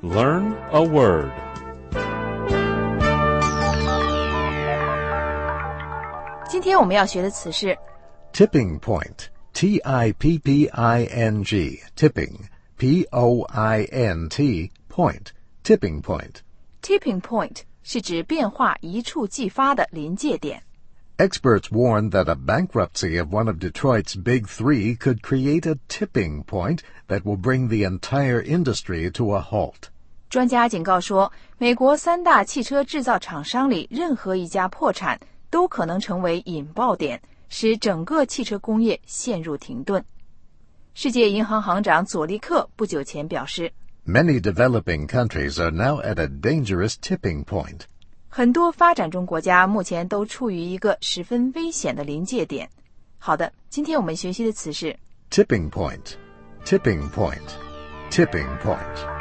Learn a word. 今天我们要学的词是 Tipping point. T-I-P-P-I-N-G. Tipping. P-O-I-N-T. Point. Tipping point. tipping point 是指变化一触即发的临界点。 Experts warn that a bankruptcy of one of Detroit's big three could create a tipping point that will bring the entire industry to a halt. 专家警告说，美国三大汽车制造厂商里任何一家破产都可能成为引爆点，使整个汽车工业陷入停顿。世界银行行长佐利克不久前表示， Many developing countries are now at a dangerous tipping point. 很多发展中国家目前都处于一个十分危险的临界点。好的，今天我们学习的词是 Tipping point. Tipping point. Tipping point.